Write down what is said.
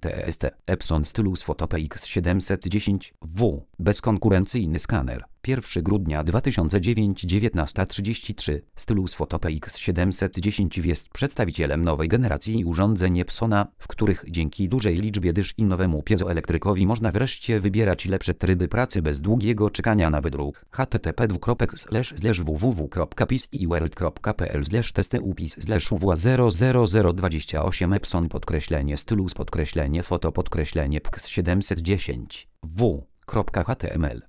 TST Epson Stylus Photo PX710W. Bezkonkurencyjny skaner. 1 grudnia 2009 19:33. Stylus Photo PX710W jest przedstawicielem nowej generacji urządzeń Epsona, w których dzięki dużej liczbie dysz i nowemu piezoelektrykowi można wreszcie wybierać lepsze tryby pracy bez długiego czekania na wydruk. http://www.pis.iworld.pl/testy/upis/uwa00028 Epson_stylus_photo_PX710W.html